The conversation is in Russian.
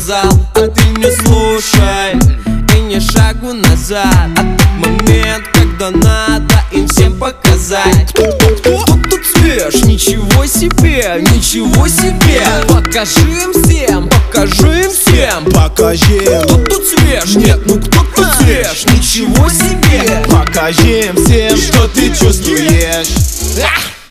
сказал, а ты не слушай и ни шагу назад. А тот момент, когда надо им всем показать. Кто тут свеж? Ничего себе, ничего себе. Покажи им всем, покажи им всем. Покажи, Кто тут свеж? Нет, ну кто тут свеж? Ничего себе. покажи им всем, что ты чувствуешь.